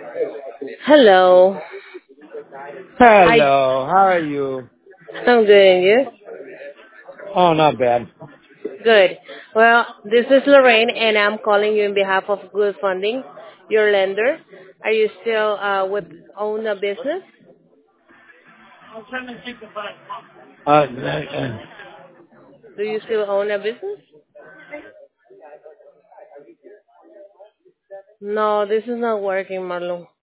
Hello. I Hello, how are you? I'm good and you? Oh, not bad. Good. Well, this is Lorraine and I'm calling you on behalf of Good Funding, your lender. Are you still with own a business? Uh, Do you still own a business? No, this is not working, Marlon.